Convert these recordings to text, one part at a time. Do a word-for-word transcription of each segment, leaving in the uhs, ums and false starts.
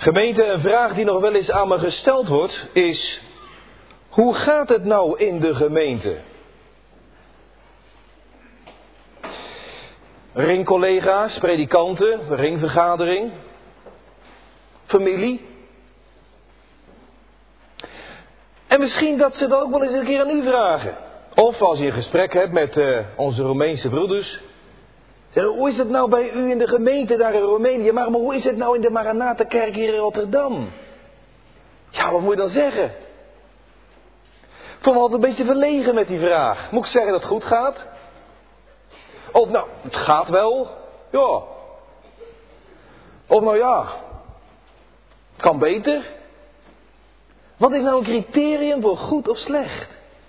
Gemeente, een vraag die nog wel eens aan me gesteld wordt is: hoe gaat het nou in de gemeente? Ringcollega's, predikanten, ringvergadering, familie. En misschien dat ze dat ook wel eens een keer aan u vragen. Of als je een gesprek hebt met uh, onze Roemeense broeders. Zeggen, hoe is het nou bij u in de gemeente daar in Roemenië? Maar, maar hoe is het nou in de Maranatha-kerk hier in Rotterdam? Ja, wat moet je dan zeggen? Ik voel me altijd een beetje verlegen met die vraag. Moet ik zeggen dat het goed gaat? Of nou, het gaat wel. Ja. Of nou ja, het kan beter. Wat is nou een criterium voor goed of slecht?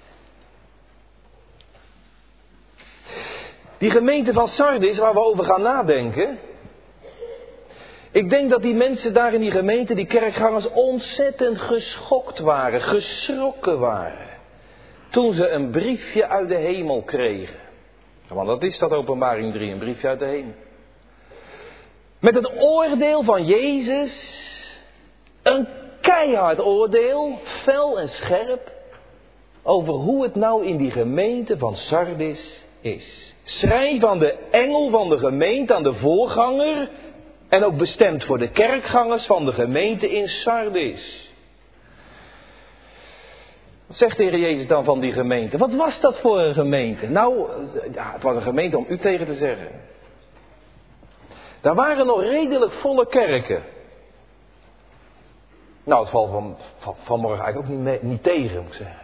Die gemeente van Sardis, waar we over gaan nadenken. Ik denk dat die mensen daar in die gemeente, die kerkgangers, ontzettend geschokt waren, geschrokken waren. Toen ze een briefje uit de hemel kregen. Want dat is dat Openbaring drie, een briefje uit de hemel. Met het oordeel van Jezus, een keihard oordeel, fel en scherp, over hoe het nou in die gemeente van Sardis is. Schrijf aan de engel van de gemeente, aan de voorganger, en ook bestemd voor de kerkgangers van de gemeente in Sardis. Wat zegt de Heer Jezus dan van die gemeente? Wat was dat voor een gemeente? Nou, ja, het was een gemeente om u tegen te zeggen. Daar waren nog redelijk volle kerken. Nou, het valt van, van, vanmorgen eigenlijk ook niet, mee, niet tegen, moet ik zeggen.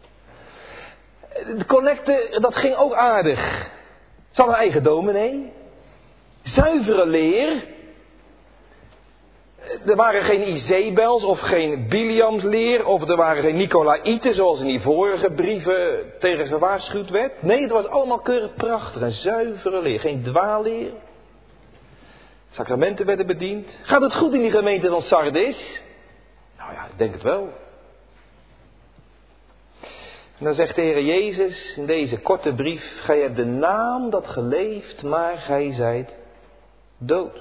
De collecte, dat ging ook aardig. Ze hadden een eigen dominee. Zuivere leer. Er waren geen Izebels of geen Biliamsleer. Of er waren geen Nicolaïten zoals in die vorige brieven tegen gewaarschuwd werd. Nee, het was allemaal keurig prachtig. Een zuivere leer. Geen dwaalleer. Sacramenten werden bediend. Gaat het goed in die gemeente van Sardis? Nou ja, ik denk het wel. En dan zegt de Heer Jezus in deze korte brief: gij hebt de naam dat geleefd, maar gij zijt dood.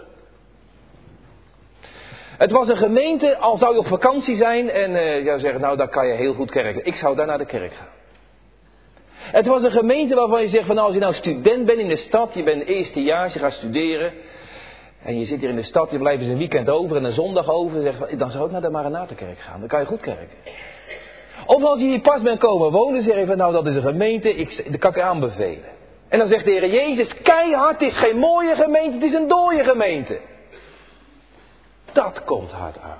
Het was een gemeente, al zou je op vakantie zijn en uh, jou zeggen, nou daar kan je heel goed kerken. Ik zou daar naar de kerk gaan. Het was een gemeente waarvan je zegt, van, nou, als je nou student bent in de stad, je bent eerstejaars, je gaat studeren. En je zit hier in de stad, je blijft eens een weekend over en een zondag over. Zeg van, dan zou ik naar de Maranatha-kerk gaan, dan kan je goed kerken. Of als je hier pas bent komen wonen, zeg je van, nou dat is een gemeente, ik, dat kan ik je aanbevelen. En dan zegt de Heer Jezus, keihard, het is geen mooie gemeente, het is een dooie gemeente. Dat komt hard aan.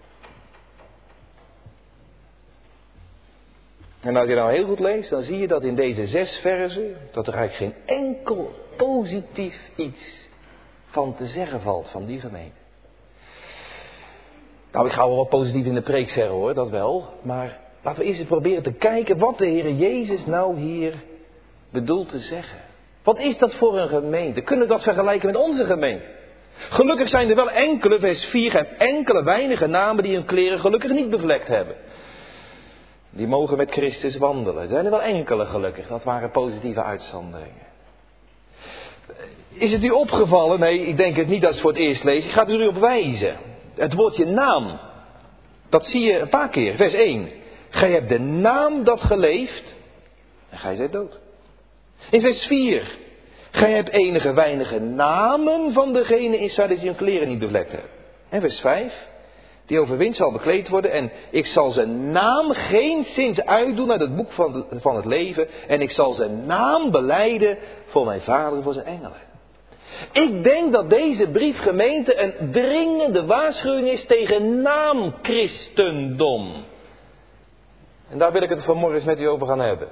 En als je nou heel goed leest, dan zie je dat in deze zes verzen, dat er eigenlijk geen enkel positief iets van te zeggen valt van die gemeente. Nou, ik ga wel wat positief in de preek zeggen hoor, dat wel. Maar laten we eerst eens proberen te kijken wat de Heer Jezus nou hier bedoelt te zeggen. Wat is dat voor een gemeente? Kunnen we dat vergelijken met onze gemeente? Gelukkig zijn er wel enkele, vers vier, en enkele weinige namen die hun kleren gelukkig niet bevlekt hebben. Die mogen met Christus wandelen. Er zijn er wel enkele gelukkig, dat waren positieve uitzonderingen. Is het u opgevallen? Nee, ik denk het niet als het voor het eerst leest. Ik ga er u op wijzen. Het woordje naam, dat zie je een paar keer. Vers één. Gij hebt de naam dat geleefd en gij zijt dood. In vers vier. Gij hebt enige weinige namen van degene in Sardis die hun kleren niet bevlekt hebben. En vers vijf. Die overwint zal bekleed worden en ik zal zijn naam geenszins uitdoen uit het boek van, van het leven. En ik zal zijn naam belijden voor mijn vader en voor zijn engelen. Ik denk dat deze briefgemeente een dringende waarschuwing is tegen naamchristendom. En daar wil ik het vanmorgen eens met u over gaan hebben.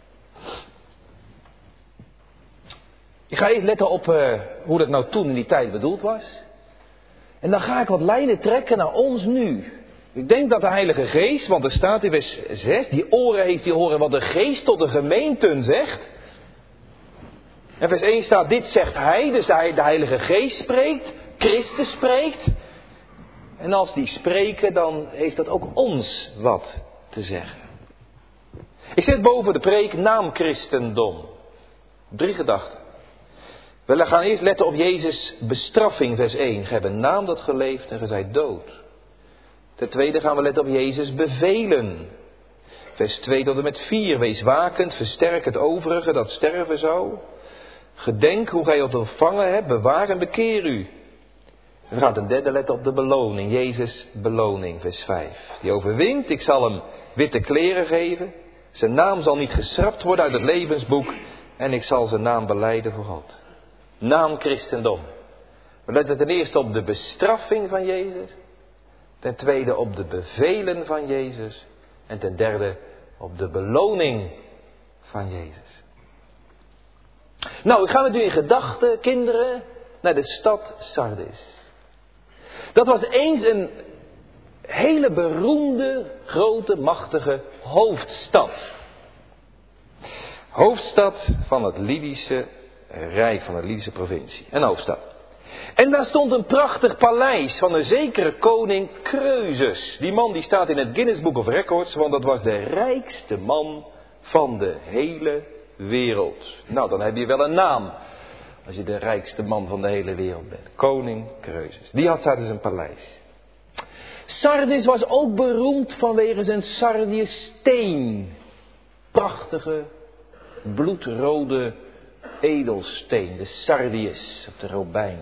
Ik ga eerst letten op uh, hoe dat nou toen in die tijd bedoeld was. En dan ga ik wat lijnen trekken naar ons nu. Ik denk dat de Heilige Geest, want er staat in vers zes, die oren heeft die horen wat de Geest tot de gemeenten zegt. En vers één staat, dit zegt hij, dus de Heilige Geest spreekt, Christus spreekt. En als die spreken, dan heeft dat ook ons wat te zeggen. Ik zet boven de preek naamchristendom. Drie gedachten. We gaan eerst letten op Jezus' bestraffing, vers één. Gij hebt een naam dat geleefd en gij zijt dood. Ten tweede gaan we letten op Jezus' bevelen. Vers twee tot en met vier. Wees wakend, versterk het overige dat sterven zou. Gedenk hoe gij het ontvangen hebt, bewaar en bekeer u. We gaan ten derde letten op de beloning. Jezus' beloning, vers vijf. Die overwint, ik zal hem witte kleren geven. Zijn naam zal niet geschrapt worden uit het levensboek. En ik zal zijn naam belijden voor God. Naam christendom. We letten ten eerste op de bestraffing van Jezus. Ten tweede op de bevelen van Jezus. En ten derde op de beloning van Jezus. Nou, ik ga met u in gedachten, kinderen, naar de stad Sardis. Dat was eens een hele beroemde, grote, machtige hoofdstad. Hoofdstad van het Lydische Rijk, van de Lydische provincie. Een hoofdstad. En daar stond een prachtig paleis van een zekere koning Croesus. Die man die staat in het Guinness Book of Records, want dat was de rijkste man van de hele wereld. Nou, dan heb je wel een naam. Als je de rijkste man van de hele wereld bent. Koning Croesus. Die had daar dus een paleis. Sardis was ook beroemd vanwege zijn sardiussteen. Prachtige, bloedrode edelsteen. De sardius op de robijn.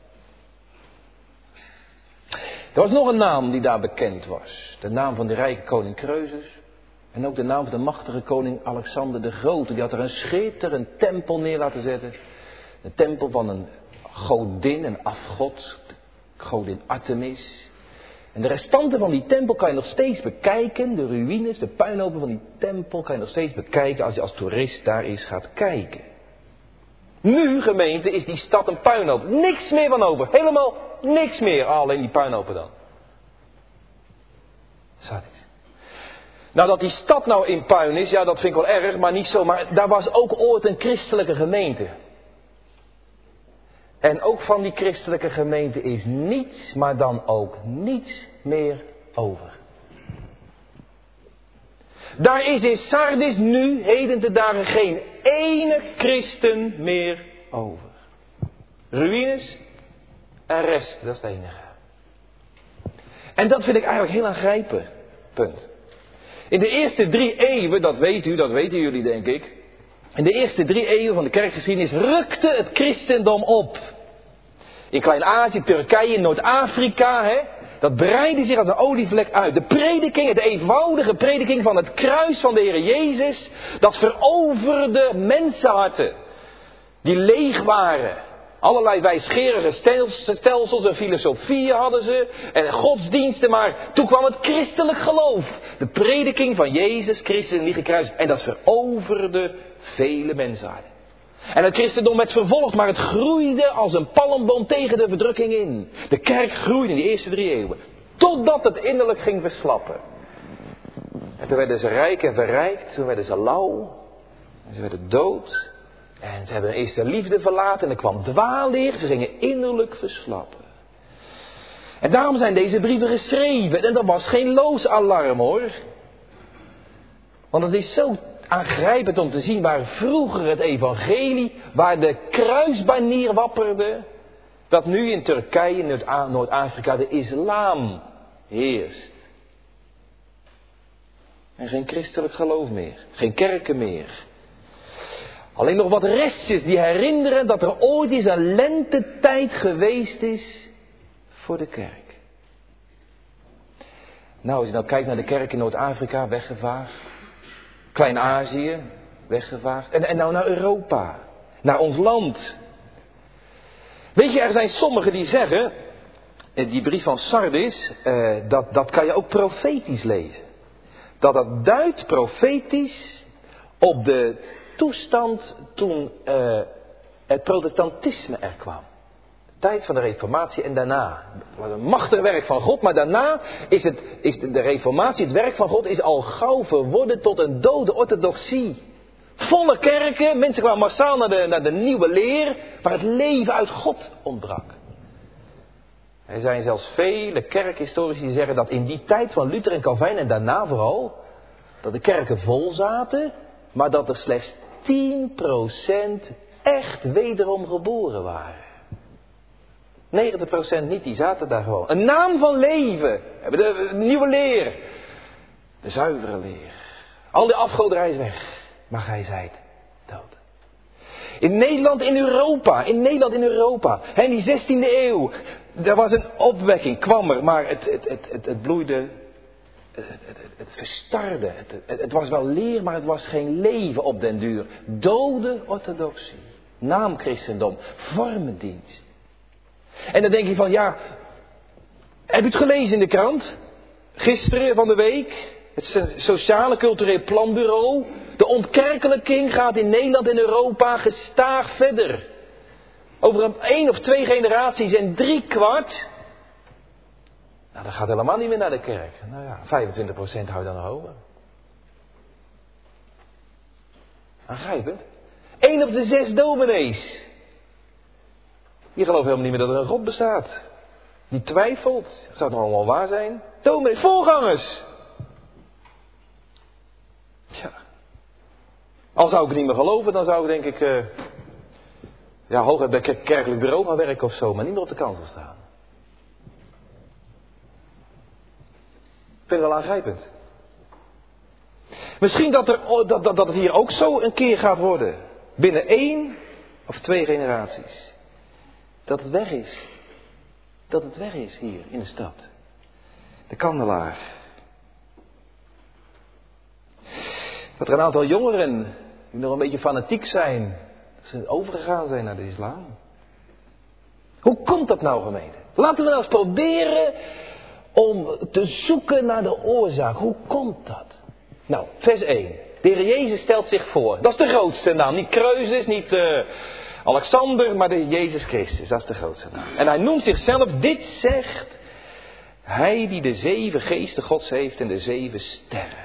Er was nog een naam die daar bekend was. De naam van de rijke koning Croesus. En ook de naam van de machtige koning Alexander de Grote. Die had er een schitterend tempel neer laten zetten. Een tempel van een godin, een afgod. De godin Artemis. En de restanten van die tempel kan je nog steeds bekijken. De ruïnes, de puinhopen van die tempel kan je nog steeds bekijken als je als toerist daar eens gaat kijken. Nu, gemeente, is die stad een puinhoop. Niks meer van over. Helemaal niks meer. Alleen die puinhopen dan. Sardis. Nou, dat die stad nou in puin is, ja, dat vind ik wel erg, maar niet zo. Maar daar was ook ooit een christelijke gemeente. En ook van die christelijke gemeente is niets, maar dan ook niets meer over. Daar is in Sardis nu, heden te dagen, geen ene christen meer over. Ruïnes en rest, dat is het enige. En dat vind ik eigenlijk heel aangrijpend. Punt. In de eerste drie eeuwen, dat weet u, dat weten jullie denk ik. In de eerste drie eeuwen van de kerkgeschiedenis rukte het christendom op. In Klein-Azië, Turkije, Noord-Afrika, hè, dat breidde zich als een olievlek uit. De prediking, de eenvoudige prediking van het kruis van de Heer Jezus, dat veroverde mensenharten die leeg waren. Allerlei wijsgerige stelsels en filosofieën hadden ze en godsdiensten, maar toen kwam het christelijk geloof. De prediking van Jezus Christus en die gekruisigd. En dat veroverde vele mensenharten. En het christendom werd vervolgd, maar het groeide als een palmboom tegen de verdrukking in. De kerk groeide in de eerste drie eeuwen. Totdat het innerlijk ging verslappen. En toen werden ze rijk en verrijkt. Toen werden ze lauw. En ze werden dood. En ze hebben eerst de liefde verlaten. En er kwam dwaalleer. Ze gingen innerlijk verslappen. En daarom zijn deze brieven geschreven. En dat was geen loos alarm hoor. Want het is zo aangrijpend om te zien waar vroeger het evangelie, waar de kruisbanier wapperde, dat nu in Turkije, in Noord-Afrika, de islam heerst. En geen christelijk geloof meer, geen kerken meer. Alleen nog wat restjes die herinneren dat er ooit eens een lentetijd geweest is voor de kerk. Nou, als je nou kijkt naar de kerk in Noord-Afrika, weggevaagd. Klein-Azië, weggevaagd. En, en nou naar Europa. Naar ons land. Weet je, er zijn sommigen die zeggen, die brief van Sardis, eh, dat, dat kan je ook profetisch lezen. Dat dat duidt profetisch op de toestand toen eh, het protestantisme er kwam. De tijd van de reformatie en daarna. Het was een machtig werk van God, maar daarna is, het, is de reformatie, het werk van God, is al gauw verworden tot een dode orthodoxie. Volle kerken, mensen kwamen massaal naar de, naar de nieuwe leer, waar het leven uit God ontbrak. Er zijn zelfs vele kerkhistorici die zeggen dat in die tijd van Luther en Calvijn en daarna vooral, dat de kerken vol zaten, maar dat er slechts tien procent echt wederom geboren waren. negentig procent niet, die zaten daar gewoon. Een naam van leven. De, de, de nieuwe leer. De zuivere leer. Al die afgoderij is weg. Maar gij zijt dood. In Nederland, in Europa. In Nederland, in Europa. In die zestiende eeuw. Er was een opwekking, kwam er. Maar het, het, het, het, het bloeide. Het, het, het, het verstarde. Het, het, het was wel leer, maar het was geen leven op den duur. Dode orthodoxie. Naamchristendom. Vormendienst. En dan denk je van, ja. Heb je het gelezen in de krant? Gisteren van de week. Het Sociale Cultureel Planbureau. De ontkerkelijking gaat in Nederland en Europa gestaag verder. Over een één of twee generaties en drie kwart. Nou, dat gaat helemaal niet meer naar de kerk. Nou ja, vijfentwintig procent hou je dan over. Aangrijpend. Eén op de zes dominees. Die geloven helemaal niet meer dat er een God bestaat. Die twijfelt. Zou het nog allemaal waar zijn? Dominees, voorgangers. Ja. Al zou ik het niet meer geloven, dan zou ik denk ik... Uh, ja, hooguit bij een kerkelijk bureau gaan werken of zo, maar niet meer op de kansel staan. Ik vind het wel aangrijpend. Misschien dat, er, dat, dat, dat het hier ook zo een keer gaat worden. Binnen één of twee generaties. Dat het weg is. Dat het weg is hier in de stad. De kandelaar. Dat er een aantal jongeren die nog een beetje fanatiek zijn. Dat ze overgegaan zijn naar de islam. Hoe komt dat nou, gemeente? Laten we nou eens proberen om te zoeken naar de oorzaak. Hoe komt dat? Nou, vers één. De Heer Jezus stelt zich voor. Dat is de grootste naam. Niet Kreuzus, niet uh, Alexander, maar de Jezus Christus. Dat is de grootste naam. En hij noemt zichzelf, dit zegt hij die de zeven geesten Gods heeft en de zeven sterren.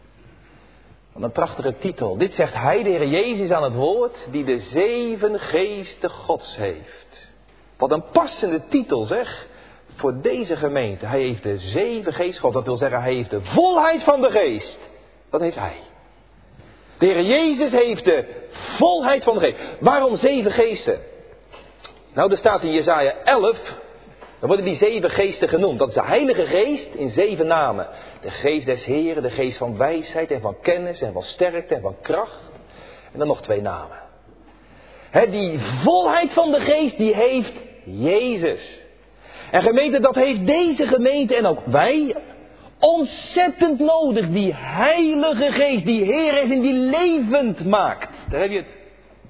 Wat een prachtige titel. Dit zegt hij, de Heer Jezus aan het woord, die de zeven geesten Gods heeft. Wat een passende titel zeg, voor deze gemeente. Hij heeft de zeven geesten Gods. Dat wil zeggen, hij heeft de volheid van de geest. Dat heeft hij. De Heer Jezus heeft de volheid van de geest. Waarom zeven geesten? Nou, er staat in Jesaja elf... Dan worden die zeven geesten genoemd. Dat is de Heilige Geest in zeven namen. De geest des Heren, de geest van wijsheid en van kennis en van sterkte en van kracht. En dan nog twee namen. He, die volheid van de geest, die heeft Jezus. En gemeente, dat heeft deze gemeente en ook wij ontzettend nodig. Die Heilige Geest, die Heer is en die levend maakt. Daar heb je het.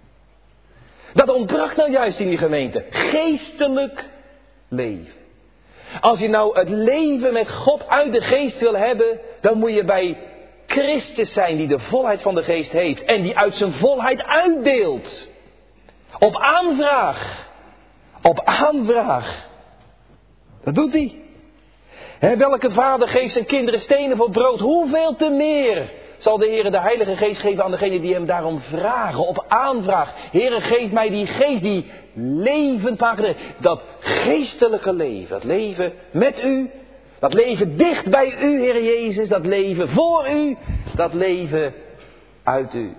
Dat ontbrak nou juist in die gemeente. Geestelijk leven. Als je nou het leven met God uit de geest wil hebben, dan moet je bij Christus zijn die de volheid van de geest heeft en die uit zijn volheid uitdeelt. Op aanvraag. Op aanvraag. Dat doet hij. He, welke vader geeft zijn kinderen stenen voor brood? Hoeveel te meer zal de Heer de Heilige Geest geven aan degenen die hem daarom vragen, op aanvraag. Heere, geef mij die geest die levend maakt. Dat geestelijke leven, dat leven met u, dat leven dicht bij u, Heer Jezus, dat leven voor u, dat leven uit u.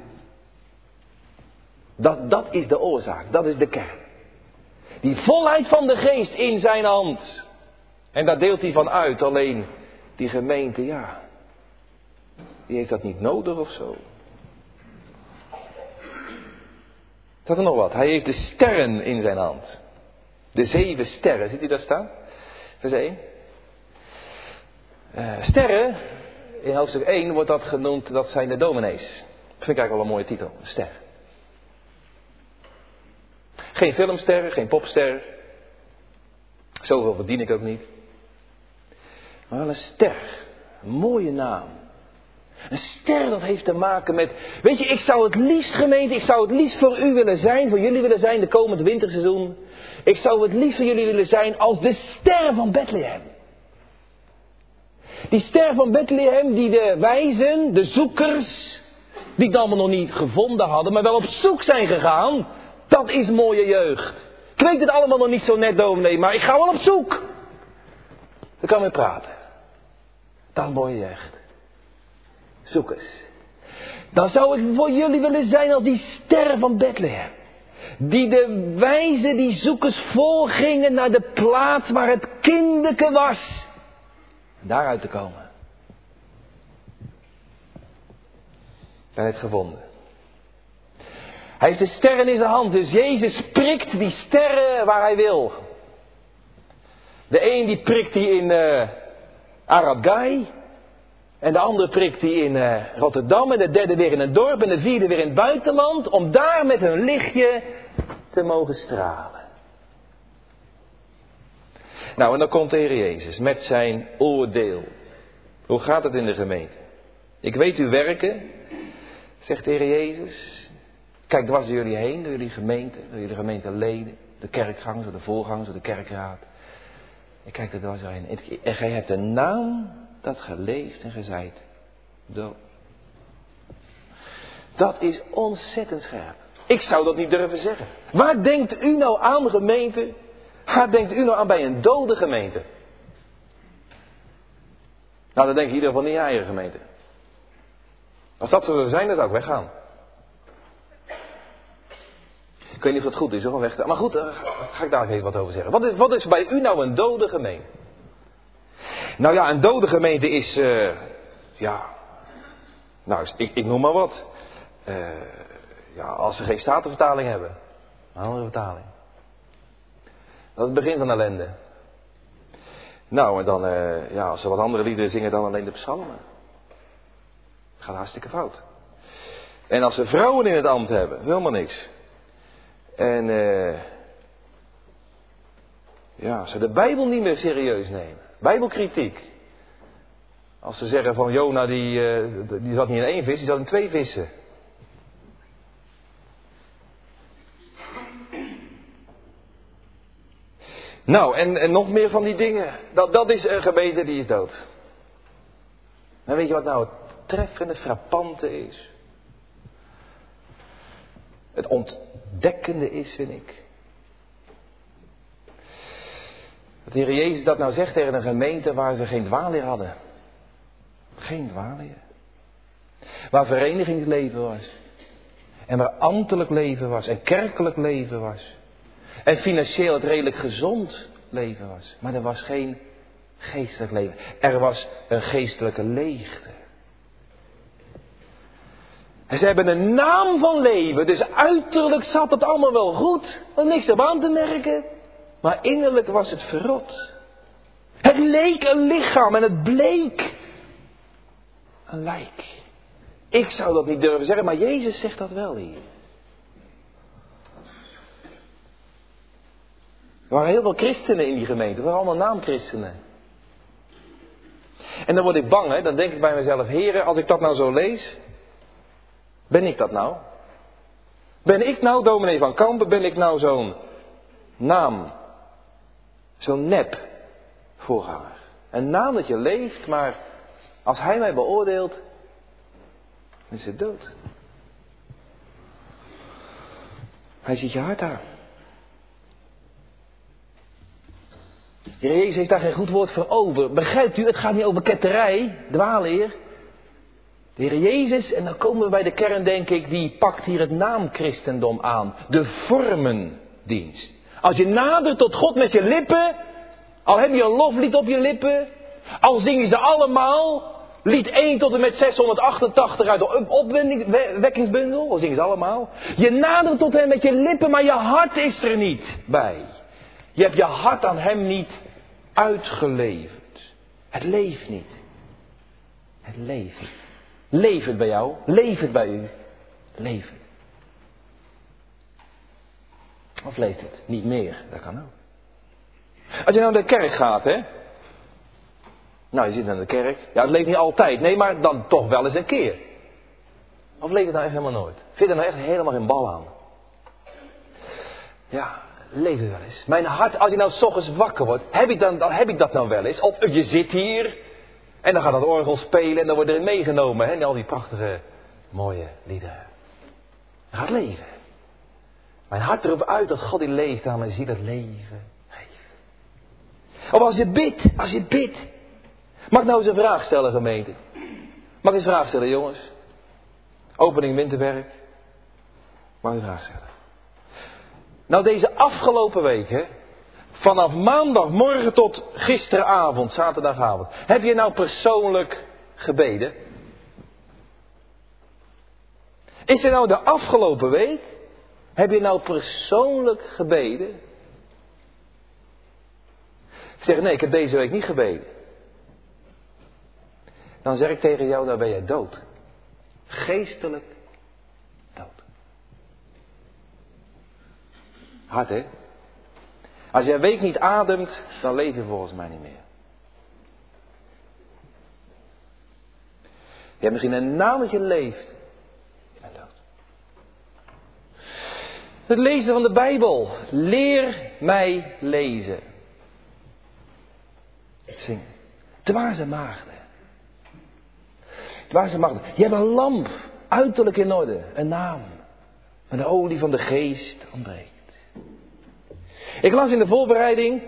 Dat, dat is de oorzaak, dat is de kern. Die volheid van de geest in zijn hand. En daar deelt hij van uit, alleen die gemeente, ja... Die heeft dat niet nodig of zo. Staat er nog wat? Hij heeft de sterren in zijn hand. De zeven sterren. Ziet u dat staan? Vers één. Uh, sterren. In hoofdstuk één wordt dat genoemd. Dat zijn de dominees. Dat vind ik eigenlijk wel een mooie titel. Ster. Geen filmster. Geen popster. Zoveel verdien ik ook niet. Maar wel een ster. Een mooie naam. Een ster, dat heeft te maken met... Weet je, ik zou het liefst, gemeente, ik zou het liefst voor u willen zijn, voor jullie willen zijn, de komend winterseizoen. Ik zou het liefst voor jullie willen zijn als de ster van Bethlehem. Die ster van Bethlehem die de wijzen, de zoekers, die het allemaal nog niet gevonden hadden, maar wel op zoek zijn gegaan. Dat is mooie jeugd. Ik weet het allemaal nog niet zo net, dominee, maar ik ga wel op zoek. Dan kan we praten. Dat is mooie jeugd. Zoek eens. Dan zou ik voor jullie willen zijn als die sterren van Bethlehem. Die de wijzen, die zoekers volgingen naar de plaats waar het kindeke was. Daaruit te komen. Ik ben het gevonden. Hij heeft de sterren in zijn hand, dus Jezus prikt die sterren waar hij wil. De een die prikt die in uh, Arab Gai. En de andere prikt die in uh, Rotterdam. En de derde weer in een dorp. En de vierde weer in het buitenland. Om daar met hun lichtje te mogen stralen. Nou, en dan komt de Heer Jezus met zijn oordeel. Hoe gaat het in de gemeente? Ik weet uw werken, zegt de Heer Jezus. Kijk dwars door jullie heen, door jullie gemeente, door jullie gemeenteleden, de kerkgangers, de voorgangers, de kerkraad. Ik kijk er dwars doorheen. En gij hebt een naam dat geleefd en gezeid dood. Dat is ontzettend scherp. Ik zou dat niet durven zeggen. Waar denkt u nou aan, gemeente? Waar denkt u nou aan bij een dode gemeente? Nou, dan denk je in ieder geval niet aan je eigen gemeente. Als dat zo zou zijn, dan zou ik weggaan. Ik weet niet of dat goed is, hoor, weg. Maar goed, daar ga ik daar even wat over zeggen. Wat is, wat is bij u nou een dode gemeente? Nou ja, een dode gemeente is, uh, ja, nou, ik, ik noem maar wat. Uh, ja, als ze geen statenvertaling hebben. Een andere vertaling. Dat is het begin van ellende. Nou, en dan, uh, ja, als ze wat andere liederen zingen dan alleen de psalmen. Het gaat hartstikke fout. En als ze vrouwen in het ambt hebben, is helemaal niks. En uh, ja, ze de Bijbel niet meer serieus nemen. Bijbelkritiek. Als ze zeggen van Jona die, uh, die zat niet in één vis, die zat in twee vissen. Nou, en, en nog meer van die dingen. Dat, dat is een gemeente die is dood. En weet je wat nou het treffende, frappante is? Het ontdekkende is, vind ik. Dat de Heer Jezus dat nou zegt tegen een gemeente waar ze geen dwaalleer hadden. Geen dwaalleer. Waar verenigingsleven was. En waar ambtelijk leven was. En kerkelijk leven was. En financieel het redelijk gezond leven was. Maar er was geen geestelijk leven. Er was een geestelijke leegte. En ze hebben een naam van leven. Dus uiterlijk zat het allemaal wel goed. Er was niks op aan te merken. Maar innerlijk was het verrot. Het leek een lichaam en het bleek een lijk. Ik zou dat niet durven zeggen, maar Jezus zegt dat wel hier. Er waren heel veel christenen in die gemeente. Er waren allemaal naamchristenen. En dan word ik bang, hè? Dan denk ik bij mezelf, heren, als ik dat nou zo lees, ben ik dat nou? Ben ik nou, dominee van Kampen, ben ik nou zo'n naam, zo'n nep voorganger? Een naam dat je leeft, maar als hij mij beoordeelt, dan is het dood. Hij ziet je hart aan. De Heer Jezus heeft daar geen goed woord voor over. Begrijpt u, het gaat niet over ketterij, dwaalleer. De Heer Jezus, en dan komen we bij de kern denk ik, die pakt hier het naamchristendom aan. De vormendienst. Als je nadert tot God met je lippen, al heb je een loflied op je lippen, al zingen ze allemaal, lied één tot en met zeshonderdachtentachtig uit de opwekkingsbundel, al zingen ze allemaal. Je nadert tot hem met je lippen, maar je hart is er niet bij. Je hebt je hart aan hem niet uitgeleverd. Het leeft niet. Het leeft niet. Leeft het bij jou? Leeft het bij u? Leeft het. Of leeft het? Niet meer. Dat kan ook. Als je nou naar de kerk gaat, hè. Nou, je zit naar de kerk. Ja, het leeft niet altijd. Nee, maar dan toch wel eens een keer. Of leeft het nou echt helemaal nooit? Vind je er nou echt helemaal geen bal aan? Ja, leeft het wel eens. Mijn hart, als je nou 's ochtends wakker wordt, heb ik, dan, dan heb ik dat nou wel eens? Of je zit hier en dan gaat dat orgel spelen en dan wordt er meegenomen, hè, en al die prachtige, mooie liederen. Het gaat leven. Mijn hart roept uit dat God die leeft aan mijn ziel het leven geeft. Of als je bidt, als je bidt. Mag ik nou eens een vraag stellen, gemeente? Mag ik eens een vraag stellen, jongens? Opening winterwerk. Mag ik een vraag stellen? Nou, deze afgelopen week, hè, vanaf maandagmorgen tot gisteravond, zaterdagavond, heb je nou persoonlijk gebeden? Is er nou de afgelopen week, heb je nou persoonlijk gebeden? Ik zeg, nee, ik heb deze week niet gebeden. Dan zeg ik tegen jou, dan ben jij dood. Geestelijk dood. Hard, hè? Als jij een week niet ademt, dan leef je volgens mij niet meer. Je hebt misschien een naam dat je leeft. Je bent dood. Het lezen van de Bijbel. Leer mij lezen. Zingen. Dwaze maagden. Dwaze maagden. Je hebt een lamp. Uiterlijk in orde. Een naam. Maar de olie van de geest ontbreekt. Ik las in de voorbereiding.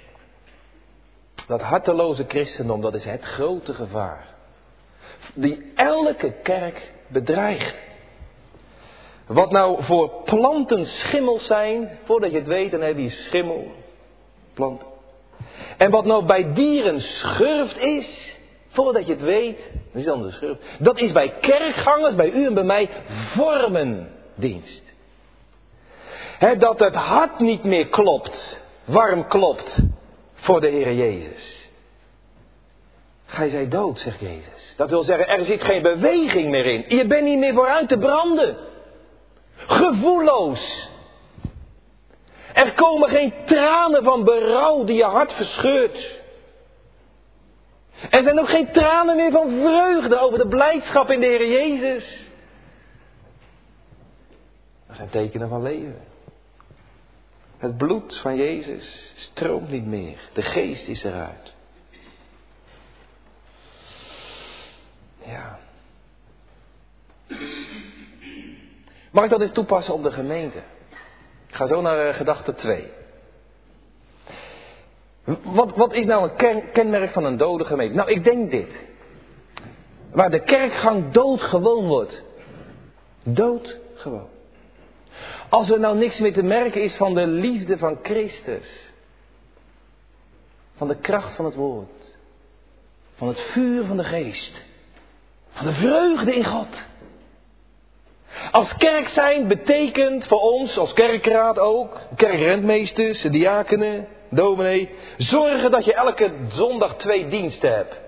Dat harteloze christendom, dat is het grote gevaar. Die elke kerk bedreigt. Wat nou voor planten schimmels zijn. Voordat je het weet, dan heb je schimmel. Planten. En wat nou bij dieren schurft is. Voordat je het weet. Dat is dan de schurft. Dat is bij kerkgangers, bij u en bij mij. Vormendienst. He, dat het hart niet meer klopt. Warm klopt. Voor de Heer Jezus. Gij zij dood, zegt Jezus. Dat wil zeggen, er zit geen beweging meer in. Je bent niet meer vooruit te branden. Gevoelloos. Er komen geen tranen van berouw die je hart verscheurt. Er zijn ook geen tranen meer van vreugde over de blijdschap in de Heer Jezus. Dat zijn tekenen van leven. Het bloed van Jezus stroomt niet meer. De geest is eruit. Ja. Mag ik dat eens toepassen op de gemeente? Ik ga zo naar uh, gedachte twee. Wat, wat is nou een ken, kenmerk van een dode gemeente? Nou, ik denk dit. Waar de kerkgang doodgewoon wordt. Doodgewoon. Als er nou niks meer te merken is van de liefde van Christus. Van de kracht van het woord. Van het vuur van de geest. Van de vreugde in God. Als kerk zijn betekent voor ons, als kerkraad ook, kerkrentmeesters, diakenen, dominee, zorgen dat je elke zondag twee diensten hebt.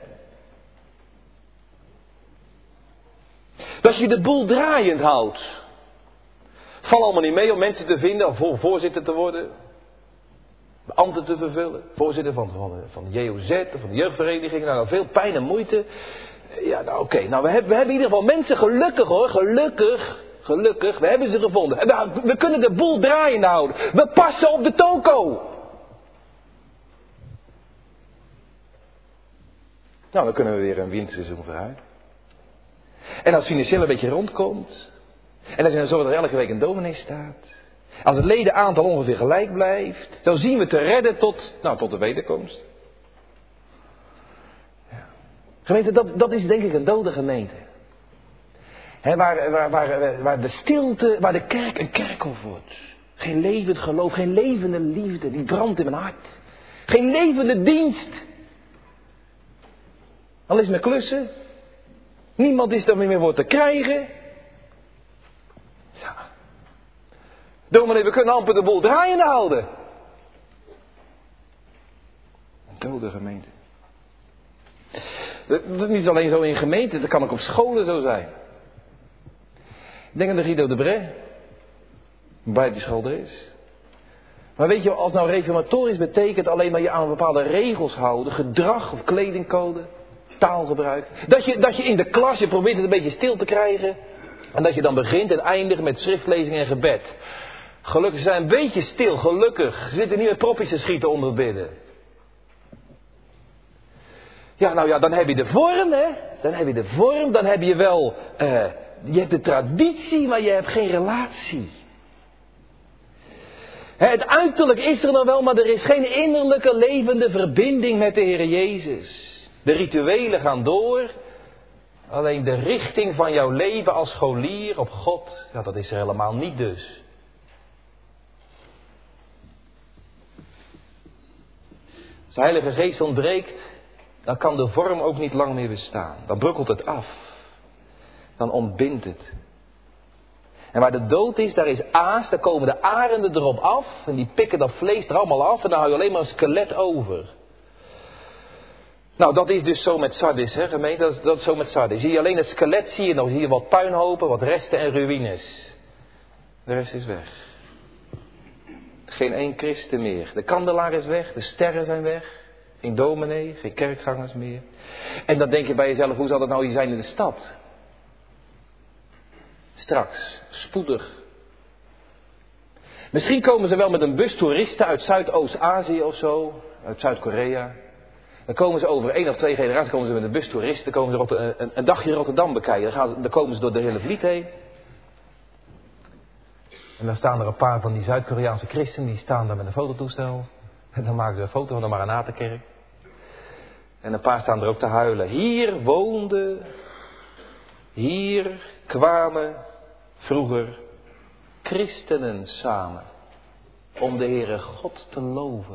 Dat je de boel draaiend houdt. Val allemaal niet mee om mensen te vinden of voor, voorzitter te worden. Ambten te vervullen. Voorzitter van, van, van de J O Z of van de jeugdvereniging. Nou, veel pijn en moeite. Ja, nou oké. Okay. Nou, we hebben, we hebben in ieder geval mensen gelukkig hoor. Gelukkig. Gelukkig. We hebben ze gevonden. We, we kunnen de boel draaiend houden. We passen op de toko. Nou, dan kunnen we weer een winterseizoen vooruit. En als het financieel een beetje rondkomt. En als er zorg dat er elke week een dominee staat. Als het ledenaantal ongeveer gelijk blijft. Zo zien we te redden tot, nou, tot de wederkomst. Ja. Gemeente, dat, dat is denk ik een dode gemeente. He, waar, waar, waar, waar de stilte, waar de kerk een kerkhof wordt. Geen levend geloof, geen levende liefde, die brandt in mijn hart. Geen levende dienst. Al is mijn klussen. Niemand is er meer voor te krijgen. Ja. Dominee, we kunnen amper de boel draaiende houden. Een dode gemeente. Dat is niet alleen zo in gemeenten, dat kan ook op scholen zo zijn. Denk aan de Guido de Bray. Bij die school er is. Maar weet je, als nou reformatorisch betekent alleen maar je aan bepaalde regels houden. Gedrag of kledingcode. Taalgebruik. Dat je, dat je in de klas, je probeert het een beetje stil te krijgen. En dat je dan begint en eindigt met schriftlezing en gebed. Gelukkig zijn een beetje stil, gelukkig. Ze zitten niet met propjes te schieten onder het bidden. Ja, nou ja, dan heb je de vorm, hè. Dan heb je de vorm, dan heb je wel... Uh, je hebt de traditie, maar je hebt geen relatie. Het uiterlijk is er dan wel, maar er is geen innerlijke levende verbinding met de Heer Jezus. De rituelen gaan door. Alleen de richting van jouw leven als scholier op God, ja, dat is er helemaal niet dus. Als de Heilige Geest ontbreekt, dan kan de vorm ook niet lang meer bestaan. Dan brukkelt het af. Dan ontbindt het. En waar de dood is, daar is aas, daar komen de arenden erop af. En die pikken dat vlees er allemaal af en dan hou je alleen maar een skelet over. Nou, dat is dus zo met Sardis, hè gemeente, dat is, dat is zo met Sardis. Zie je alleen het skelet, zie je nog, zie je wat puinhopen, wat resten en ruïnes. De rest is weg. Geen één christen meer. De kandelaar is weg, de sterren zijn weg. Geen dominee, geen kerkgangers meer. En dan denk je bij jezelf, hoe zal dat nou hier zijn in de stad? Straks, spoedig. Misschien komen ze wel met een bus toeristen uit Zuidoost-Azië of zo, uit Zuid-Korea. Dan komen ze over één of twee generaties komen ze met een bus toeristen, komen ze Rotter- een, een dagje Rotterdam bekijken. Dan, gaan ze, dan komen ze door de hele Vliet heen. En dan staan er een paar van die Zuid-Koreaanse christenen, die staan daar met een fototoestel. En dan maken ze een foto van de Maranatenkerk. En een paar staan er ook te huilen. Hier woonden, hier kwamen vroeger christenen samen. Om de Heere God te loven.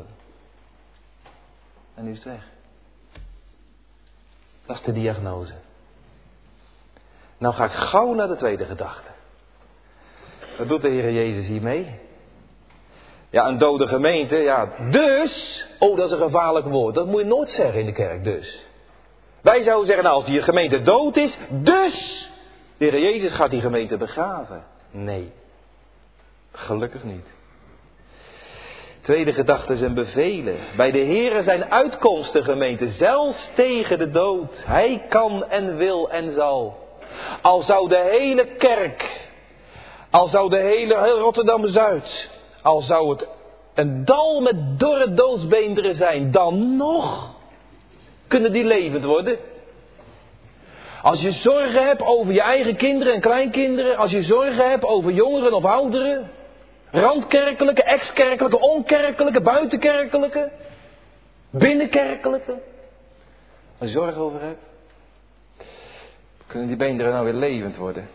En nu is het weg. Dat is de diagnose. Nou ga ik gauw naar de tweede gedachte. Wat doet de Heere Jezus hiermee? Ja, een dode gemeente, ja, dus, oh, dat is een gevaarlijk woord. Dat moet je nooit zeggen in de kerk, dus. Wij zouden zeggen, nou, als die gemeente dood is, dus, de Heer Jezus gaat die gemeente begraven. Nee, gelukkig niet. Tweede gedachte is een bevelen. Bij de Heere zijn uitkomsten, gemeente, zelfs tegen de dood. Hij kan en wil en zal. Al zou de hele kerk, al zou de hele heel Rotterdam-Zuid, al zou het een dal met dorre doodsbeenderen zijn, dan nog kunnen die levend worden. Als je zorgen hebt over je eigen kinderen en kleinkinderen, als je zorgen hebt over jongeren of ouderen, randkerkelijke, ex-kerkelijke, onkerkelijke, buitenkerkelijke, binnenkerkelijke, als je zorgen over hebt, kunnen die beenderen nou weer levend worden.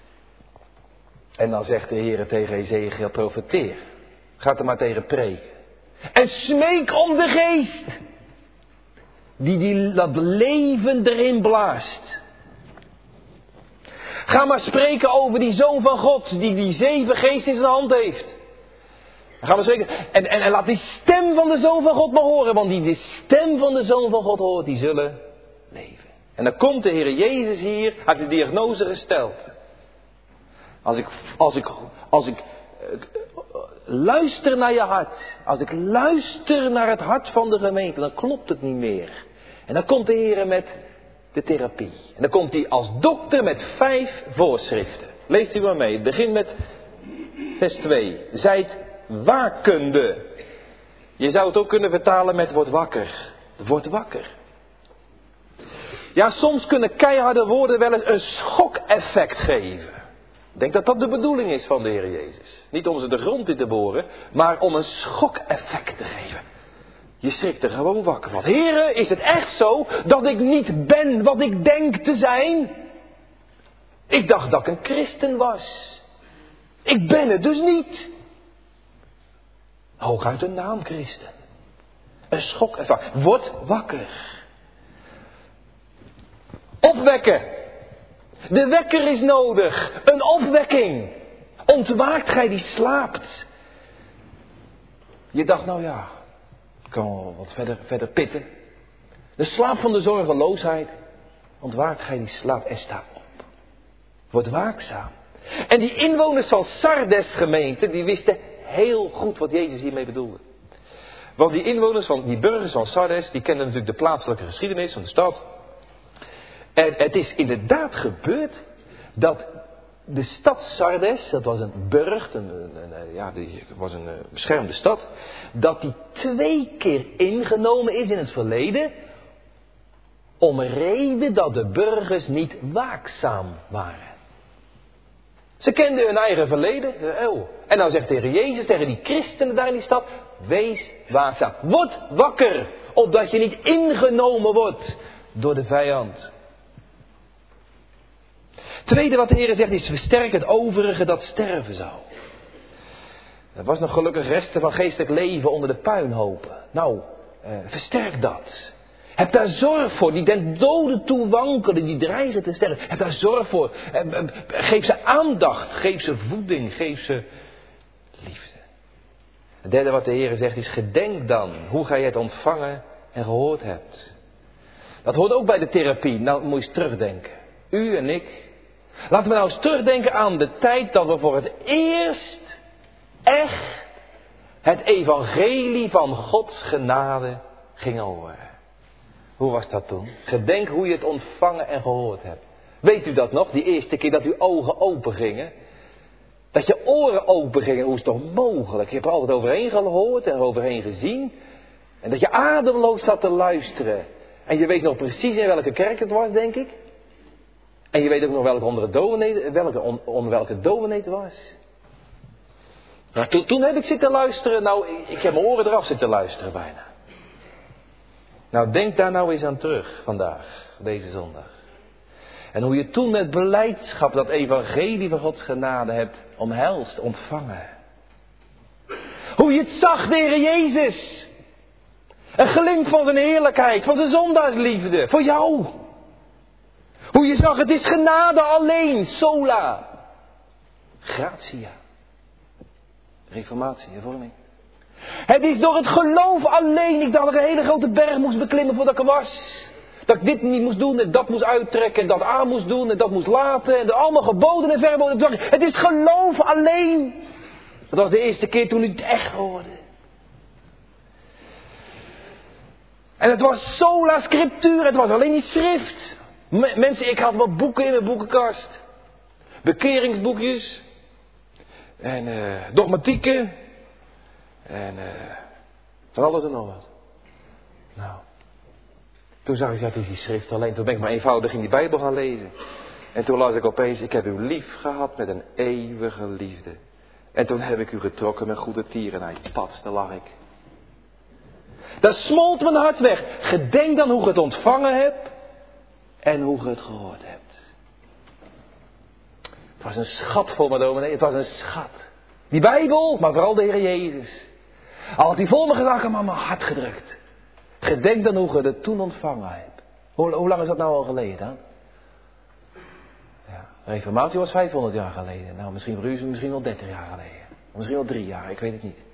En dan zegt de Heer tegen Ezekiel, profeteer. Gaat er maar tegen preken. En smeek om de geest. Die, die dat leven erin blaast. Ga maar spreken over die Zoon van God. Die die zeven geesten in zijn hand heeft. Ga maar spreken. En, en, en laat die stem van de Zoon van God maar horen. Want die de stem van de Zoon van God hoort, die zullen leven. En dan komt de Heer Jezus hier. Hij heeft de diagnose gesteld. Als ik, als ik, als ik uh, luister naar je hart, als ik luister naar het hart van de gemeente, dan klopt het niet meer. En dan komt de Heer met de therapie. En dan komt hij als dokter met vijf voorschriften. Leest u maar mee. Het begint met vers twee. Zijt wakende. Je zou het ook kunnen vertalen met word wakker. Word wakker. Ja, soms kunnen keiharde woorden wel eens een schokeffect geven. Ik denk dat dat de bedoeling is van de Heer Jezus. Niet om ze de grond in te boren, maar om een schokeffect te geven. Je schrikt er gewoon wakker van. Heren, is het echt zo dat ik niet ben wat ik denk te zijn? Ik dacht dat ik een christen was. Ik ben het dus niet. Hooguit een naam christen. Een schokeffect. Word wakker. Opwekken. De wekker is nodig. Een opwekking. Ontwaakt gij die slaapt. Je dacht, nou ja, ik kan wel wat verder, verder pitten. De slaap van de zorgeloosheid. Ontwaakt gij die slaapt en sta op. Word waakzaam. En die inwoners van Sardes gemeente, die wisten heel goed wat Jezus hiermee bedoelde. Want die inwoners van, die burgers van Sardes, die kenden natuurlijk de plaatselijke geschiedenis van de stad. En het is inderdaad gebeurd dat de stad Sardes, dat was een burcht, een, een, een, ja, die was een beschermde stad, dat die twee keer ingenomen is in het verleden, om reden dat de burgers niet waakzaam waren. Ze kenden hun eigen verleden. Oh. En dan zegt de Heer Jezus tegen die christenen daar in die stad, wees waakzaam. Word wakker, opdat je niet ingenomen wordt door de vijand. Tweede wat de Heer zegt is, versterk het overige dat sterven zou. Er was nog gelukkig resten van geestelijk leven onder de puinhopen. Nou, Uh, versterk dat. Heb daar zorg voor. Die den doden toe wankelen, die dreigen te sterven. Heb daar zorg voor. Uh, uh, geef ze aandacht. Geef ze voeding. Geef ze liefde. Het derde wat de Heer zegt is, gedenk dan hoe gij het ontvangen en gehoord hebt. Dat hoort ook bij de therapie. Nou moet je eens terugdenken. U en ik. Laten we nou eens terugdenken aan de tijd dat we voor het eerst echt het evangelie van Gods genade gingen horen. Hoe was dat toen? Gedenk hoe je het ontvangen en gehoord hebt. Weet u dat nog? Die eerste keer dat uw ogen open gingen. Dat je oren open gingen. Hoe is het toch mogelijk? Je hebt er altijd overheen gehoord en overheen gezien. En dat je ademloos zat te luisteren. En je weet nog precies in welke kerk het was, denk ik. En je weet ook nog welke onder, dominee, welke on, onder welke dominee het was. Nou, toen, toen heb ik zitten luisteren. Nou, ik, ik heb mijn oren eraf zitten luisteren bijna. Nou, denk daar nou eens aan terug vandaag, deze zondag. En hoe je toen met belijdschap dat evangelie van Gods genade hebt omhelst, ontvangen. Hoe je het zag, de Heer Jezus. Een glimp van zijn heerlijkheid, van zijn zondaarsliefde, voor jou. Hoe je zag, het is genade alleen, sola. Gratia. Reformatie, hervorming. Het is door het geloof alleen. Ik dacht dat ik een hele grote berg moest beklimmen voordat ik er was. Dat ik dit niet moest doen en dat moest uittrekken en dat aan moest doen en dat moest laten. En dat allemaal geboden en verboden. Het is geloof alleen. Dat was de eerste keer toen ik het echt hoorde. En het was sola scriptuur. Het was alleen die schrift. M- mensen, ik had wat boeken in mijn boekenkast. Bekeringsboekjes. En uh, dogmatieken. En uh, van alles en nog wat. Nou. Toen zag ik, ja, het is die schrift alleen. Toen ben ik maar eenvoudig in die Bijbel gaan lezen. En toen las ik opeens, ik heb u lief gehad met een eeuwige liefde. En toen heb ik u getrokken met goede tierenheid. Pats, daar lag ik. Daar smolt mijn hart weg. Gedenk dan hoe je het ontvangen hebt. En hoe je het gehoord hebt. Het was een schat voor me, dominee. Het was een schat. Die Bijbel, maar vooral de Heer Jezus. Al had hij vol me gedachten, maar mijn hart gedrukt. Gedenk dan hoe je het toen ontvangen hebt. Hoe, hoe lang is dat nou al geleden dan? Ja, de reformatie was vijfhonderd jaar geleden. Nou, misschien voor u is het misschien wel dertig jaar geleden. Misschien wel drie jaar, ik weet het niet.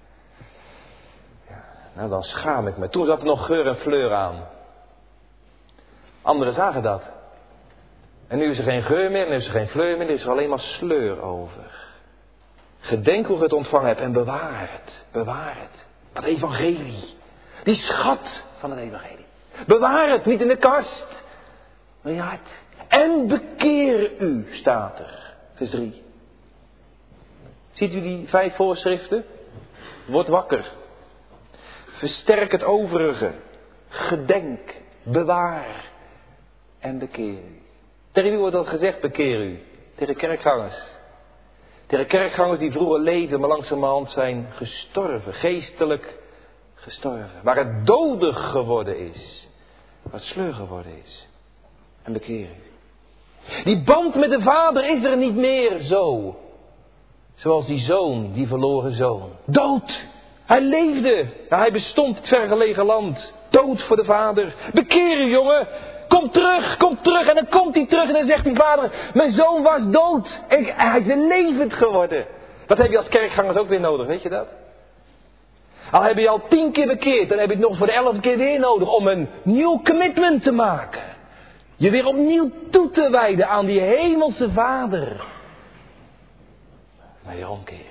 Ja, nou, dan schaam ik me. Toen zat er nog geur en fleur aan. Anderen zagen dat. En nu is er geen geur meer, en is er geen fleur meer, er is er alleen maar sleur over. Gedenk hoe je het ontvangen hebt en bewaar het. Bewaar het. Dat evangelie. Die schat van het evangelie. Bewaar het, niet in de kast. Maar in je hart. En bekeer u, staat er. Vers drie. Ziet u die vijf voorschriften? Word wakker. Versterk het overige. Gedenk. Bewaar. En bekeer u. Tegen wie wordt dat gezegd, bekeer u? Tegen kerkgangers. Tegen kerkgangers die vroeger leefden, maar langzamerhand zijn gestorven. Geestelijk gestorven. Waar het dodig geworden is. Waar het sleur geworden is. En bekeer u. Die band met de vader is er niet meer zo. Zoals die zoon, die verloren zoon. Dood. Hij leefde. Nou, hij bestond het vergelegen land. Dood voor de vader. Bekeer u, jongen. Kom terug, kom terug. En dan komt hij terug en dan zegt die vader, mijn zoon was dood. Ik, hij is levend geworden. Dat heb je als kerkgangers ook weer nodig, weet je dat? Al heb je al tien keer bekeerd, dan heb je het nog voor de elfde keer weer nodig om een nieuw commitment te maken. Je weer opnieuw toe te wijden aan die hemelse vader. Maar je omkeer.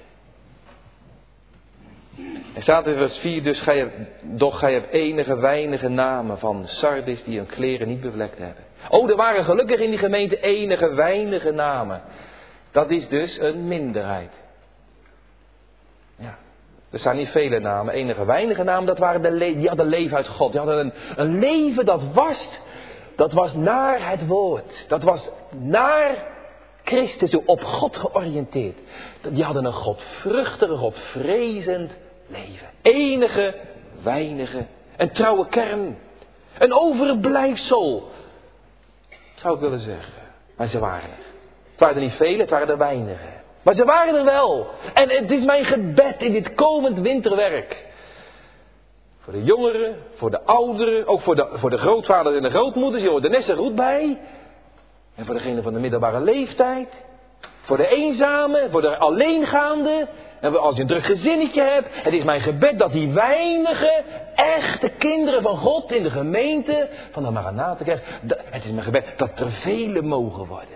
Er staat in vers vier, dus gij hebt, doch gij hebt enige weinige namen van Sardis die hun kleren niet bevlekt hebben. Oh, er waren gelukkig in die gemeente enige weinige namen. Dat is dus een minderheid. Ja, er staan niet vele namen, enige weinige namen, dat waren de le- die hadden leven uit God. Die hadden een, een leven dat was, dat was naar het woord. Dat was naar Christus, op God georiënteerd. Die hadden een godvruchtige, godvrezend leven. Enige, weinige, een trouwe kern. Een overblijfsel. Zou ik willen zeggen. Maar ze waren er. Het waren er niet vele, het waren er weinige. Maar ze waren er wel. En het is mijn gebed in dit komend winterwerk. Voor de jongeren, voor de ouderen, ook voor de, voor de grootvaders en de grootmoeders. Je hoort er net zo goed bij. En voor degene van de middelbare leeftijd. Voor de eenzame, voor de alleengaande. En als je een druk gezinnetje hebt. Het is mijn gebed dat die weinige, echte kinderen van God in de gemeente van de Maranatha krijgen. Het is mijn gebed dat er vele mogen worden.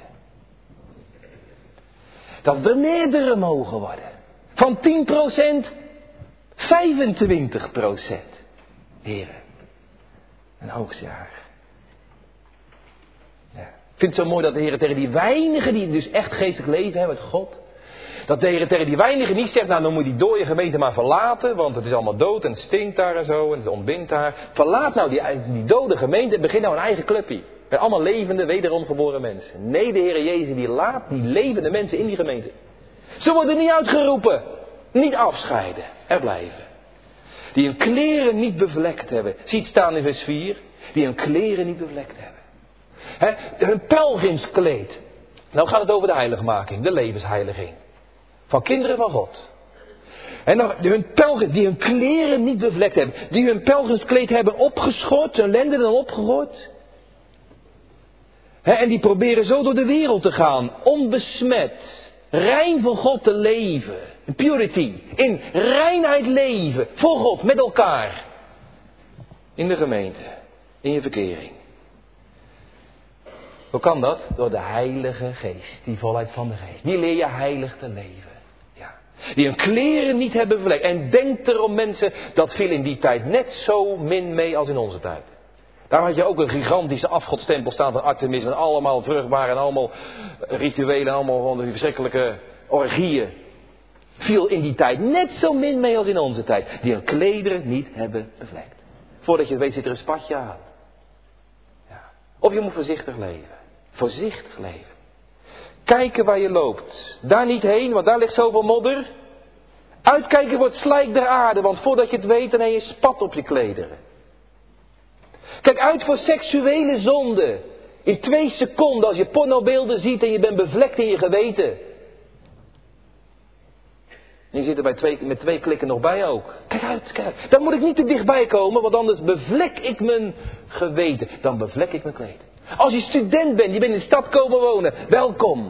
Dat er meerdere mogen worden. Van tien procent, vijfentwintig procent. Heren, een hoogstjaar. Ja. Ik vind het zo mooi dat de Heer tegen die weinigen die dus echt geestelijk leven hebben met God. Dat de Heer tegen die weinigen niet zegt, nou dan moet je die dode gemeente maar verlaten. Want het is allemaal dood en het stinkt daar en zo en het ontbindt daar. Verlaat nou die, die dode gemeente en begin nou een eigen clubje. Met allemaal levende, wederom geboren mensen. Nee, de Heer Jezus die laat die levende mensen in die gemeente. Ze worden niet uitgeroepen. Niet afscheiden. Er blijven. Die hun kleren niet bevlekt hebben. Ziet staan in vers vier. Die hun kleren niet bevlekt hebben. He, hun pelgrimskleed. Nou gaat het over de heiligmaking. De levensheiliging. Van kinderen van God. En dan, hun pelgrim, die hun kleren niet bevlekt hebben. Die hun pelgrimskleed hebben opgeschort. Hun lendenen opgegooid. He, en die proberen zo door de wereld te gaan. Onbesmet. Rein voor God te leven. In purity. In reinheid leven. Voor God. Met elkaar. In de gemeente. In je verkering. Hoe kan dat? Door de Heilige Geest. Die volheid van de Geest. Die leer je heilig te leven. Ja. Die hun kleren niet hebben bevlekt. En denk erom mensen. Dat viel in die tijd net zo min mee als in onze tijd. Daar had je ook een gigantische afgodstempel staan van Artemis. Met allemaal vruchtbaar en allemaal rituelen. En allemaal van die verschrikkelijke orgieën. Viel in die tijd net zo min mee als in onze tijd. Die hun klederen niet hebben bevlekt. Voordat je het weet zit er een spatje aan. Ja. Of je moet voorzichtig leven. Voorzichtig leven. Kijken waar je loopt. Daar niet heen, want daar ligt zoveel modder. Uitkijken voor het slijk der aarde. Want voordat je het weet dan heb je spat op je klederen. Kijk uit voor seksuele zonde. In twee seconden als je pornobeelden ziet en je bent bevlekt in je geweten. En je zit er bij twee, met twee klikken nog bij ook. Kijk uit, kijk uit. Dan moet ik niet te dichtbij komen, want anders bevlek ik mijn geweten. Dan bevlek ik mijn kleed. Als je student bent, je bent in de stad komen wonen, welkom.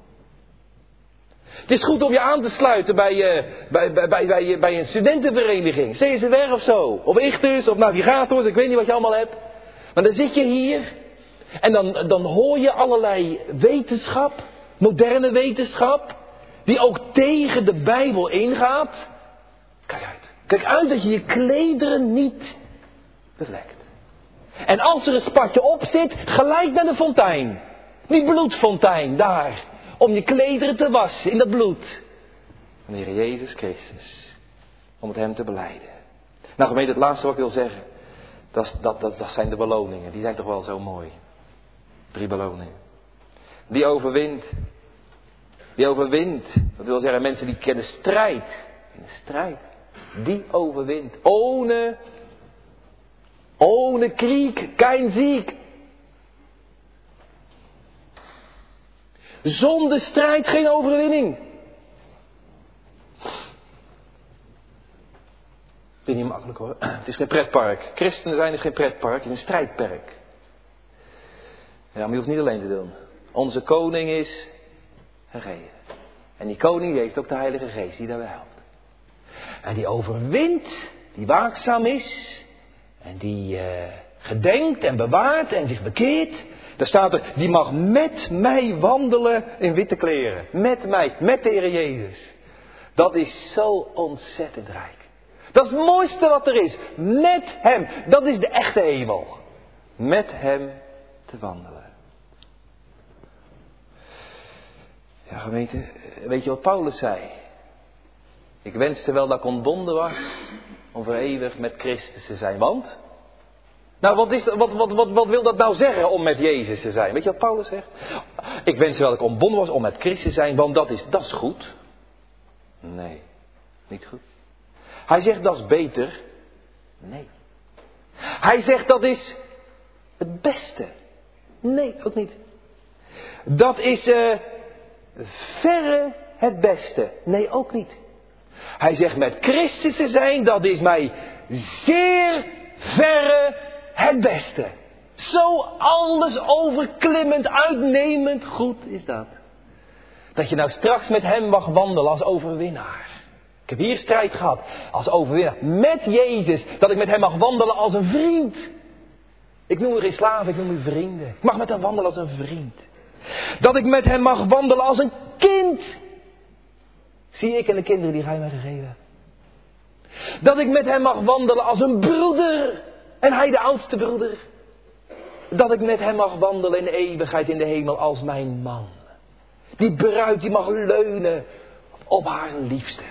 Het is goed om je aan te sluiten bij, uh, bij, bij, bij, bij, bij een studentenvereniging. C S W R of zo. Of Ichthus, of Navigators, ik weet niet wat je allemaal hebt. Maar dan zit je hier. En dan, dan hoor je allerlei wetenschap. Moderne wetenschap. Die ook tegen de Bijbel ingaat. Kijk uit. Kijk uit dat je je klederen niet bevlekt. En als er een spatje op zit, gelijk naar de fontein. Die bloedfontein, daar. Om je klederen te wassen in dat bloed. Van de Heer Jezus Christus. Om het hem te belijden. Nou gemeente, het laatste wat ik wil zeggen. Dat, dat, dat, dat zijn de beloningen. Die zijn toch wel zo mooi. Drie beloningen. Die overwint. Die overwint. Dat wil zeggen mensen die kennen strijd. In de strijd. Die overwint. Ohne. Ohne krieg. Kein Sieg. Zonder strijd geen overwinning. Het is niet makkelijk hoor. Het is geen pretpark. Christen zijn is geen pretpark, het is een strijdperk. Ja, maar je hoeft niet alleen te doen. Onze koning is gegeven. En die koning die heeft ook de Heilige Geest die daarbij helpt. En die overwint, die waakzaam is. En die uh, gedenkt en bewaart en zich bekeert. Daar staat er, die mag met mij wandelen in witte kleren. Met mij, met de Heer Jezus. Dat is zo ontzettend rijk. Dat is het mooiste wat er is. Met hem. Dat is de echte hemel. Met hem te wandelen. Ja gemeente, weet je wat Paulus zei? Ik wenste wel dat ik ontbonden was om voor eeuwig met Christus te zijn. Want? Nou, wat, is, wat, wat, wat, wat wil dat nou zeggen om met Jezus te zijn? Weet je wat Paulus zegt? Ik wens wel dat ik ontbonden was om met Christus te zijn, want dat is, dat is goed. Nee, niet goed. Hij zegt dat is beter. Nee. Hij zegt dat is het beste. Nee, ook niet. Dat is uh, verre het beste. Nee, ook niet. Hij zegt met Christus te zijn, dat is mij zeer verre het beste. Zo alles overklimmend, uitnemend goed is dat. Dat je nou straks met hem mag wandelen als overwinnaar. Ik heb hier strijd gehad als overwinnaar. Met Jezus, dat ik met hem mag wandelen als een vriend. Ik noem u geen slaven, ik noem u vrienden. Ik mag met hem wandelen als een vriend. Dat ik met hem mag wandelen als een kind. Zie ik en de kinderen die hij mij gegeven hebt. Dat ik met hem mag wandelen als een broeder. En hij de oudste broeder. Dat ik met hem mag wandelen in de eeuwigheid in de hemel als mijn man. Die bruid die mag leunen op haar liefste.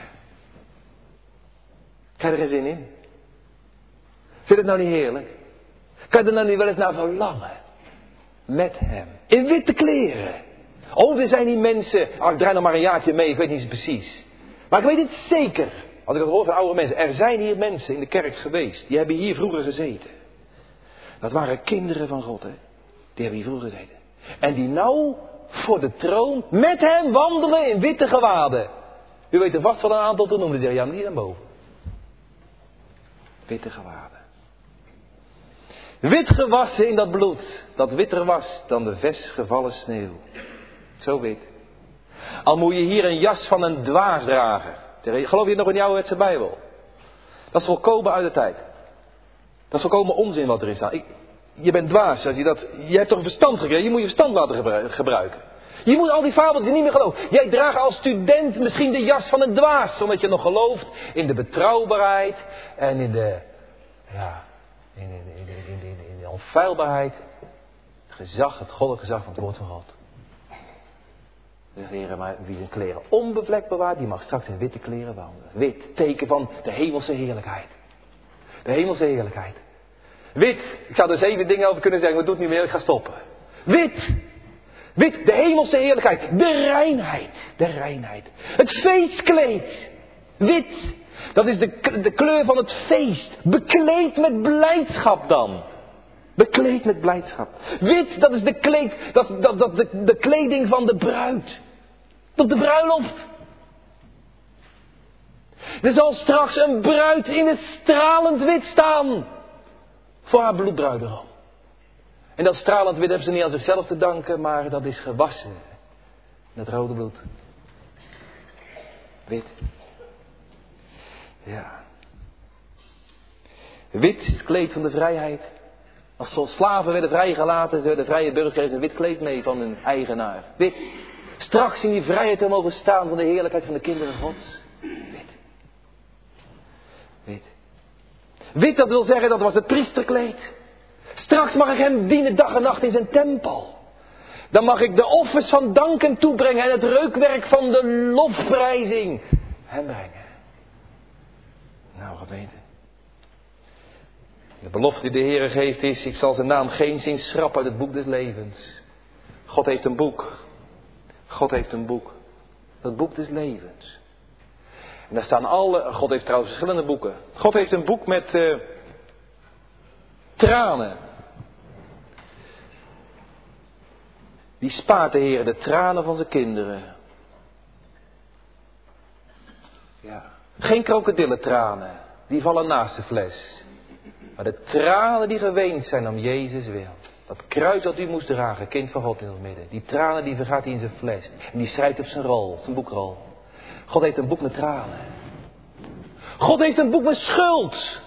Krijg je er geen zin in? Vind je het nou niet heerlijk? Kan je er nou niet wel eens naar verlangen? Met hem. In witte kleren. Oh, er zijn die mensen. Oh, ik draai nog maar een jaartje mee, ik weet niet eens precies. Maar ik weet het zeker. Als ik dat hoor van oude mensen. Er zijn hier mensen in de kerk geweest. Die hebben hier vroeger gezeten. Dat waren kinderen van God, hè. Die hebben hier vroeger gezeten. En die nou voor de troon met hem wandelen in witte gewaden. U weet er vast van een aantal te noemen. Die zeggen, ja, niet naar boven. Witte gewaden. Wit gewassen in dat bloed. Dat witter was dan de vers gevallen sneeuw. Zo wit. Al moet je hier een jas van een dwaas dragen. Geloof je nog in de ouderwetse Bijbel? Dat is volkomen uit de tijd. Dat is volkomen onzin wat erin staat. Ik, je bent dwaas. Als je, dat, je hebt toch een verstand gekregen. Je moet je verstand laten gebruiken. Je moet al die fabeltjes niet meer geloven. Jij draagt als student misschien de jas van een dwaas. Omdat je nog gelooft in de betrouwbaarheid. En in de... Ja... In, in, in, in, in, in de onfeilbaarheid. Het gezag, het goddelijk gezag van het woord van God. De heren, maar wie zijn kleren onbevlekt bewaart, die mag straks in witte kleren wandelen. Wit, teken van de hemelse heerlijkheid. De hemelse heerlijkheid. Wit, ik zou er zeven dingen over kunnen zeggen, maar doe het niet meer, ik ga stoppen. Wit, wit, de hemelse heerlijkheid. De reinheid, de reinheid. Het feestkleed. Wit, dat is de, de kleur van het feest. Bekleed met blijdschap dan. Bekleed met blijdschap. Wit, dat is de, kleed, dat, dat, dat, de, de kleding van de bruid. Op de bruiloft. Er zal straks een bruid in het stralend wit staan. Voor haar bloedbruidegom. En dat stralend wit hebben ze niet aan zichzelf te danken, maar dat is gewassen. In het rode bloed. Wit. Ja. Wit is het kleed van de vrijheid. Als zo'n slaven werden vrijgelaten, de vrije burgers kregen een wit kleed mee van hun eigenaar. Wit. Straks in die vrijheid te mogen staan van de heerlijkheid van de kinderen Gods. Wit. Wit. Wit, dat wil zeggen, dat was het priesterkleed. Straks mag ik hem dienen dag en nacht in zijn tempel. Dan mag ik de offers van danken toebrengen en het reukwerk van de lofprijzing hem brengen. Nou, gemeente. De belofte die de Heer geeft is, ik zal zijn naam geenszins schrappen uit het boek des levens. God heeft een boek. God heeft een boek. Het boek des levens. En daar staan alle, God heeft trouwens verschillende boeken. God heeft een boek met uh, tranen. Die spaart de Heer de tranen van zijn kinderen. Ja. Geen krokodillentranen. Die vallen naast de fles. Maar de tranen die geweend zijn om Jezus wil. Dat kruis dat u moest dragen, kind van God in het midden. Die tranen die vergaat hij in zijn fles. En die schrijft op zijn rol, zijn boekrol. God heeft een boek met tranen. God heeft een boek met schuld.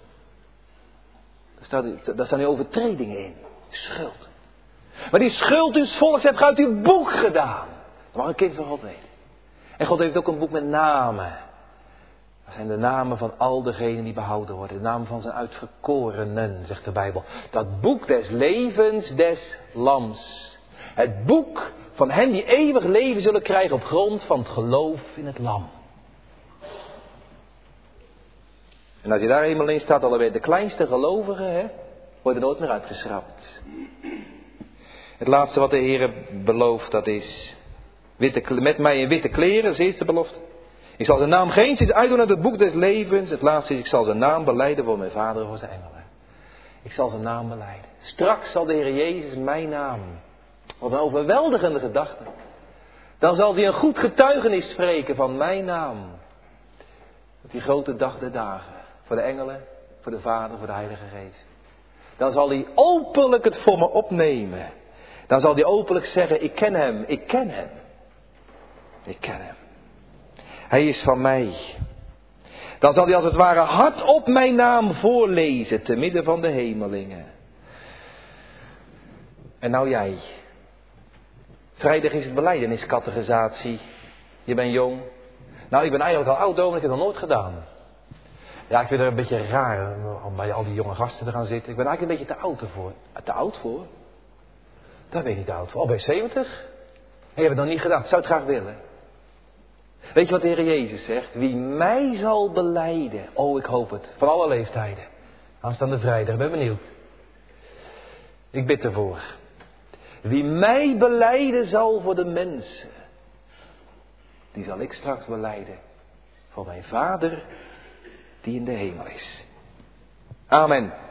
Daar staan, daar staan die overtredingen in. Schuld. Maar die schuld dus volks hebt uit uw boek gedaan. Dat mag een kind van God weten. En God heeft ook een boek met namen. Dat zijn de namen van al degenen die behouden worden. De namen van zijn uitverkorenen, zegt de Bijbel. Dat boek des levens des lams. Het boek van hen die eeuwig leven zullen krijgen op grond van het geloof in het lam. En als je daar eenmaal in staat, alweer de kleinste gelovigen, hè, worden nooit meer uitgeschrapt. Het laatste wat de Heer belooft, dat is witte, met mij in witte kleren, dat is de eerste belofte. Ik zal zijn naam geenszins uitdoen uit het boek des levens. Het laatste is, ik zal zijn naam belijden voor mijn vader en voor zijn engelen. Ik zal zijn naam belijden. Straks zal de Heer Jezus mijn naam. Wat een overweldigende gedachte. Dan zal hij een goed getuigenis spreken van mijn naam. Op die grote dag der dagen. Voor de engelen, voor de Vader, voor de Heilige Geest. Dan zal hij openlijk het voor me opnemen. Dan zal hij openlijk zeggen, ik ken hem, ik ken hem. Ik ken hem. Hij is van mij. Dan zal hij als het ware hardop mijn naam voorlezen, te midden van de hemelingen. En nou jij. Vrijdag is het belijdeniscatechisatie. Je bent jong. Nou, ik ben eigenlijk al oud, dominee, ik heb het nog nooit gedaan. Ja, ik vind het een beetje raar om bij al die jonge gasten te gaan zitten. Ik ben eigenlijk een beetje te oud ervoor. Te oud voor? Daar ben je niet te oud voor. Al ben je zeventig? En je hebt het nog niet gedaan. Ik zou het graag willen. Weet je wat de Heer Jezus zegt? Wie mij zal belijden. Oh, ik hoop het. Van alle leeftijden. Aanstaande vrijdag. Ik ben benieuwd. Ik bid ervoor. Wie mij belijden zal voor de mensen. Die zal ik straks belijden. Voor mijn Vader die in de hemel is. Amen.